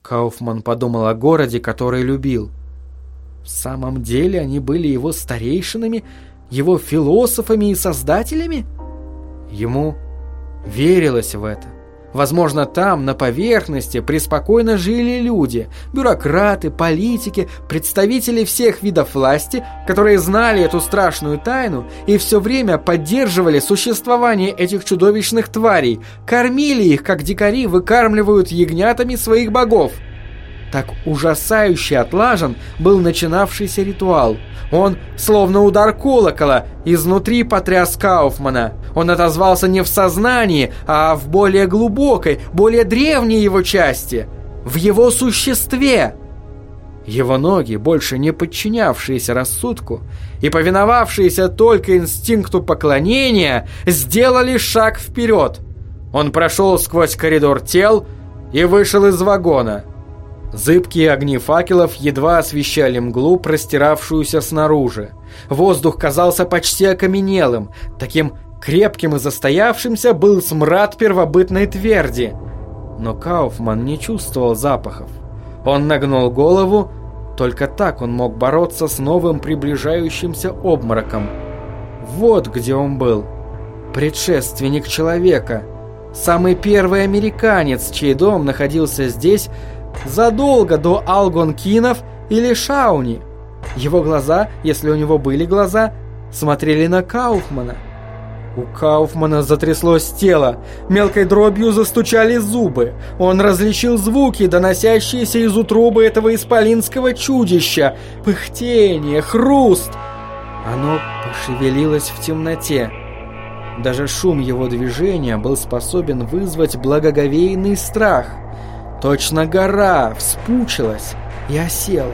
Кауфман подумал о городе, который любил. В самом деле они были его старейшинами, его философами и создателями? Ему верилось в это. Возможно, там, на поверхности, преспокойно жили люди, бюрократы, политики, представители всех видов власти, которые знали эту страшную тайну и все время поддерживали существование этих чудовищных тварей, кормили их, как дикари выкармливают ягнятами своих богов. Так ужасающе отлажен был начинавшийся ритуал. Он, словно удар колокола, изнутри потряс Кауфмана. Он отозвался не в сознании, а в более глубокой, более древней его части, в его существе. Его ноги, больше не подчинявшиеся рассудку и повиновавшиеся только инстинкту поклонения, сделали шаг вперед. Он прошел сквозь коридор тел и вышел из вагона. Зыбкие огни факелов едва освещали мглу, простиравшуюся снаружи. Воздух казался почти окаменелым. Таким крепким и застоявшимся был смрад первобытной тверди. Но Кауфман не чувствовал запахов. Он нагнул голову. Только так он мог бороться с новым приближающимся обмороком. Вот где он был. Предшественник человека. Самый первый американец, чей дом находился здесь задолго до алгонкинов или Шауни. Его глаза, если у него были глаза, смотрели на Кауфмана. У Кауфмана затряслось тело, мелкой дробью застучали зубы. Он различил звуки, доносящиеся из утробы этого исполинского чудища. Пыхтение, хруст. Оно пошевелилось в темноте. Даже шум его движения был способен вызвать благоговейный страх. Точно гора вспучилась и осела.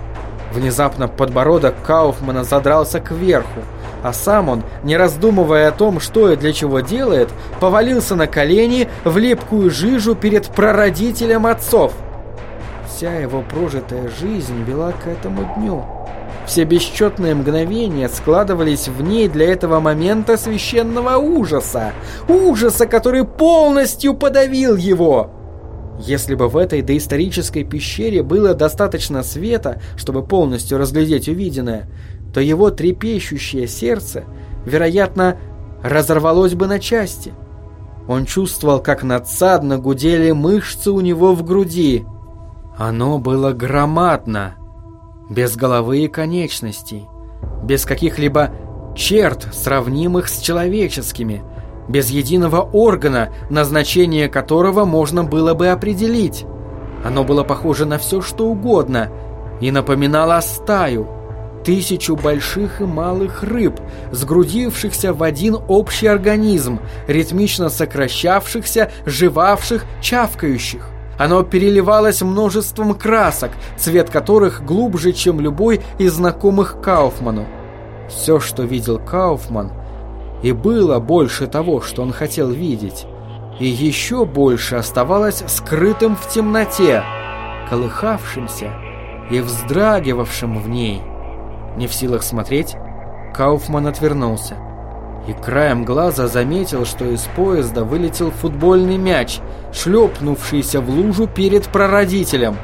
Внезапно подбородок Кауфмана задрался кверху, а сам он, не раздумывая о том, что и для чего делает, повалился на колени в липкую жижу перед прародителем отцов. Вся его прожитая жизнь вела к этому дню. Все бесчетные мгновения складывались в ней для этого момента священного ужаса. Ужаса, который полностью подавил его. Если бы в этой доисторической пещере было достаточно света, чтобы полностью разглядеть увиденное, то его трепещущее сердце, вероятно, разорвалось бы на части. Он чувствовал, как надсадно гудели мышцы у него в груди. Оно было громадно, без головы и конечностей, без каких-либо черт, сравнимых с человеческими, без единого органа, назначение которого можно было бы определить. Оно было похоже на все, что угодно, и напоминало стаю, 1000 больших и малых рыб, сгрудившихся в один общий организм, ритмично сокращавшихся, жевавших, чавкающих. Оно переливалось множеством красок, цвет которых глубже, чем любой из знакомых Кауфману. Все, что видел Кауфман, и было больше того, что он хотел видеть, и еще больше оставалось скрытым в темноте, колыхавшимся и вздрагивавшим в ней. Не в силах смотреть, Кауфман отвернулся и краем глаза заметил, что из поезда вылетел футбольный мяч, шлепнувшийся в лужу перед прародителем.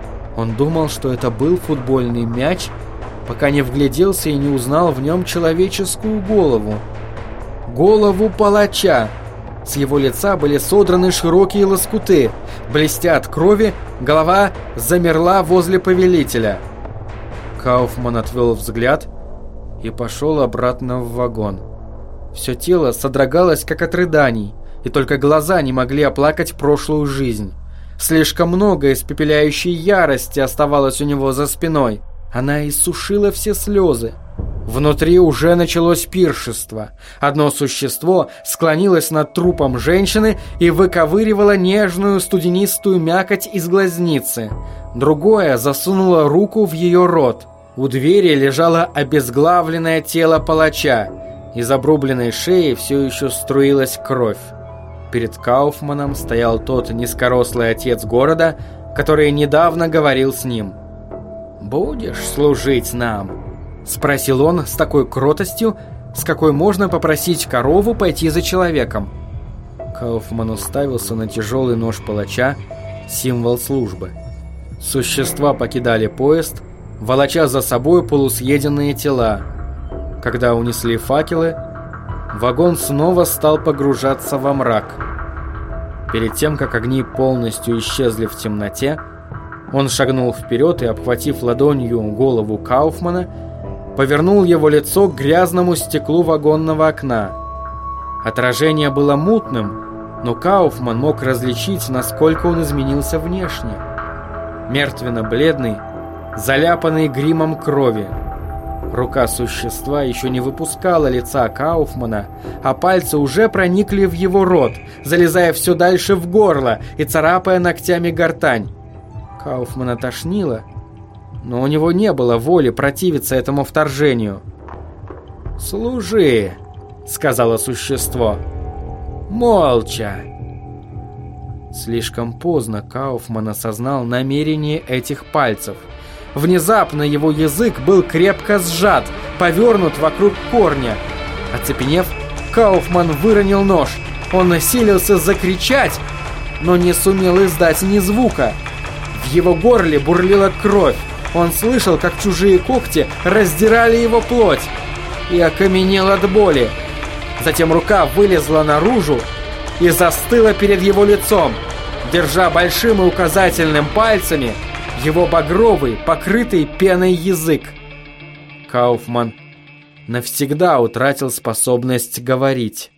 Он думал, что это был футбольный мяч, пока не вгляделся и не узнал в нем человеческую голову. Голову палача. С его лица были содраны широкие лоскуты. Блестя от крови, голова замерла возле повелителя. Кауфман отвел взгляд и пошел обратно в вагон. Все тело содрогалось, как от рыданий, и только глаза не могли оплакать прошлую жизнь. Слишком много испепеляющей ярости оставалось у него за спиной. Она иссушила все слезы. Внутри уже началось пиршество. Одно существо склонилось над трупом женщины и выковыривало нежную студенистую мякоть из глазницы. Другое засунуло руку в ее рот. У двери лежало обезглавленное тело палача. Из обрубленной шеи все еще струилась кровь. Перед Кауфманом стоял тот низкорослый отец города, который недавно говорил с ним. «Будешь служить нам?» — спросил он с такой кротостью, с какой можно попросить корову пойти за человеком. Кауфман уставился на тяжелый нож палача, символ службы. Существа покидали поезд, волоча за собой полусъеденные тела. Когда унесли факелы, вагон снова стал погружаться во мрак. Перед тем, как огни полностью исчезли в темноте, он шагнул вперед и, обхватив ладонью голову Кауфмана, повернул его лицо к грязному стеклу вагонного окна. Отражение было мутным, но Кауфман мог различить, насколько он изменился внешне. Мертвенно-бледный, заляпанный гримом крови. Рука существа еще не выпускала лица Кауфмана, а пальцы уже проникли в его рот, залезая все дальше в горло и царапая ногтями гортань. Кауфмана тошнило, но у него не было воли противиться этому вторжению. «Служи», — сказала существо, — «молча». Слишком поздно Кауфман осознал намерение этих пальцев. Внезапно его язык был крепко сжат, повернут вокруг корня. Оцепенев, Кауфман выронил нож. Он силился закричать, но не сумел издать ни звука. В его горле бурлила кровь. Он слышал, как чужие когти раздирали его плоть, и окаменел от боли. Затем рука вылезла наружу и застыла перед его лицом, держа большим и указательным пальцами его багровый, покрытый пеной язык. Кауфман навсегда утратил способность говорить.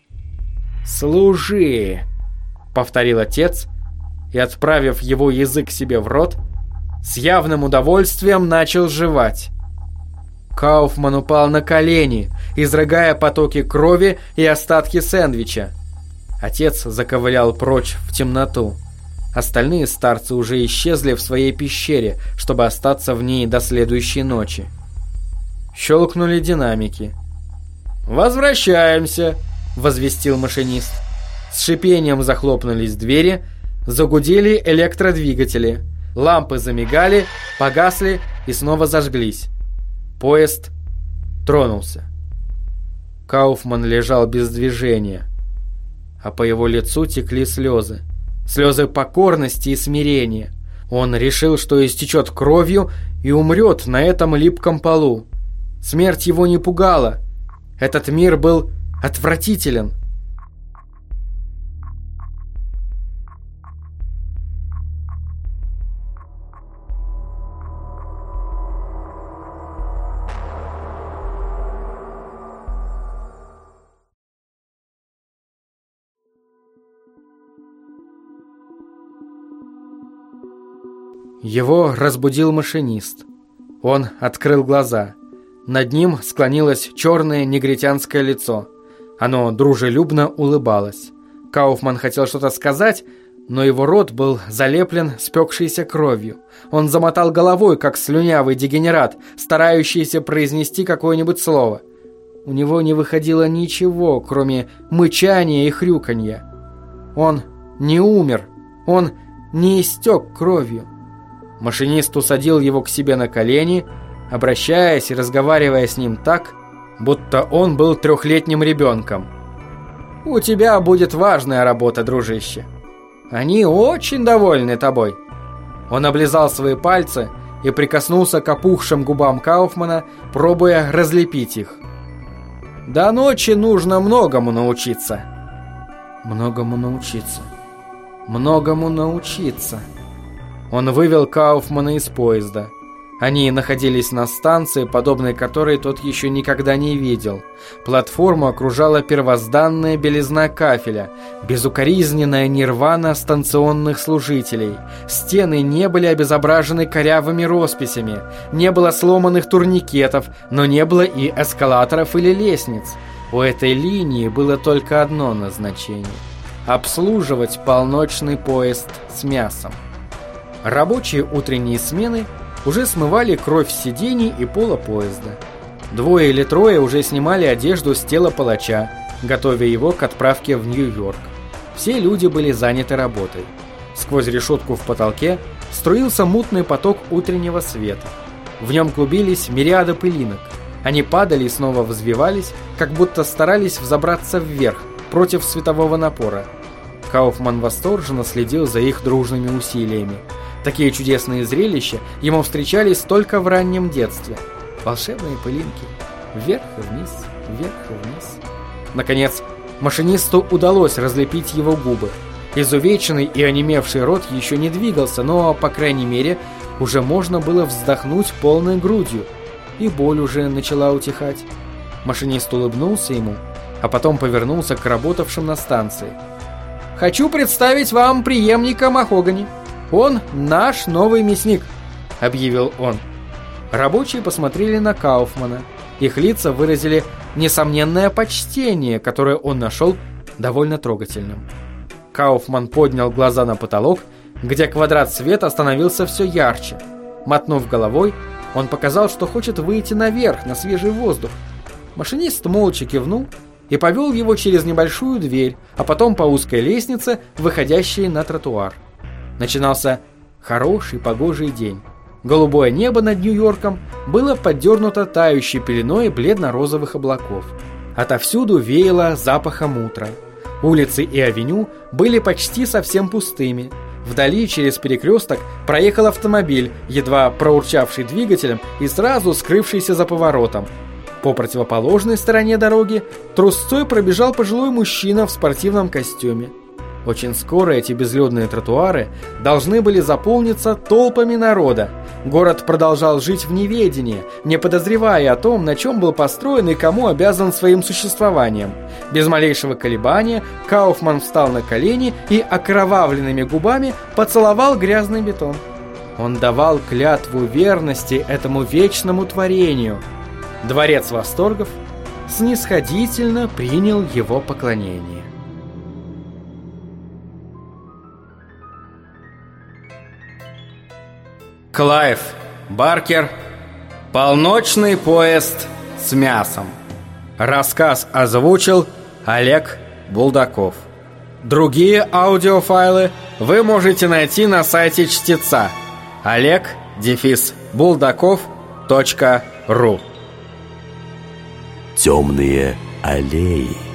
«Служи», — повторил отец, и, отправив его язык себе в рот, с явным удовольствием начал жевать. Кауфман упал на колени, изрыгая потоки крови и остатки сэндвича. Отец заковылял прочь в темноту. Остальные старцы уже исчезли в своей пещере, чтобы остаться в ней до следующей ночи. Щелкнули динамики. «Возвращаемся», — возвестил машинист. С шипением захлопнулись двери, загудели электродвигатели. Лампы замигали, погасли и снова зажглись. Поезд тронулся. Кауфман лежал без движения, а по его лицу текли слезы. Слезы покорности и смирения. Он решил, что истечет кровью и умрет на этом липком полу. Смерть его не пугала. Этот мир был отвратителен. Его разбудил машинист. Он открыл глаза. Над ним склонилось черное негритянское лицо. Оно дружелюбно улыбалось. Кауфман хотел что-то сказать, но его рот был залеплен спекшейся кровью. Он замотал головой, как слюнявый дегенерат, старающийся произнести какое-нибудь слово. У него не выходило ничего, кроме мычания и хрюканья. Он не умер, он не истек кровью. Машинист усадил его к себе на колени, обращаясь и разговаривая с ним так, будто он был 3-летним ребенком. «У тебя будет важная работа, дружище. Они очень довольны тобой». Он облизал свои пальцы и прикоснулся к опухшим губам Кауфмана, пробуя разлепить их. «До ночи нужно многому научиться». «Многому научиться. Многому научиться». Он вывел Кауфмана из поезда. Они находились на станции, подобной которой тот еще никогда не видел. Платформу окружала первозданная белизна кафеля, безукоризненная нирвана станционных служителей. Стены не были обезображены корявыми росписями, не было сломанных турникетов, но не было и эскалаторов или лестниц. У этой линии было только одно назначение – обслуживать полночный поезд с мясом. Рабочие утренние смены уже смывали кровь с сидений и пола поезда. 2 или 3 уже снимали одежду с тела палача, готовя его к отправке в Нью-Йорк. Все люди были заняты работой. Сквозь решетку в потолке струился мутный поток утреннего света. В нем клубились мириады пылинок. Они падали и снова взвивались, как будто старались взобраться вверх, против светового напора. Кауфман восторженно следил за их дружными усилиями. Такие чудесные зрелища ему встречались только в раннем детстве. Волшебные пылинки. Вверх и вниз, вверх и вниз. Наконец, машинисту удалось разлепить его губы. Изувеченный и онемевший рот еще не двигался, но, по крайней мере, уже можно было вздохнуть полной грудью. И боль уже начала утихать. Машинист улыбнулся ему, а потом повернулся к работавшим на станции. «Хочу представить вам преемника Махогани. Он наш новый мясник», — объявил он. Рабочие посмотрели на Кауфмана. Их лица выразили несомненное почтение, которое он нашел довольно трогательным. Кауфман поднял глаза на потолок, где квадрат света становился все ярче. Мотнув головой, он показал, что хочет выйти наверх, на свежий воздух. Машинист молча кивнул и повел его через небольшую дверь, а потом по узкой лестнице, выходящей на тротуар. Начинался хороший погожий день. Голубое небо над Нью-Йорком было подернуто тающей пеленой бледно-розовых облаков. Отовсюду веяло запахом утра. Улицы и авеню были почти совсем пустыми. Вдали через перекресток проехал автомобиль, едва проурчавший двигателем и сразу скрывшийся за поворотом. По противоположной стороне дороги трусцой пробежал пожилой мужчина в спортивном костюме. Очень скоро эти безлюдные тротуары должны были заполниться толпами народа. Город продолжал жить в неведении, не подозревая о том, на чем был построен и кому обязан своим существованием. Без малейшего колебания Кауфман встал на колени и окровавленными губами поцеловал грязный бетон. Он давал клятву верности этому вечному творению. Дворец восторгов снисходительно принял его поклонение. Клайв Баркер. Полночный поезд с мясом. Рассказ озвучил Олег Булдаков. Другие аудиофайлы вы можете найти на сайте чтеца oleg-buldakov.ru. Темные аллеи.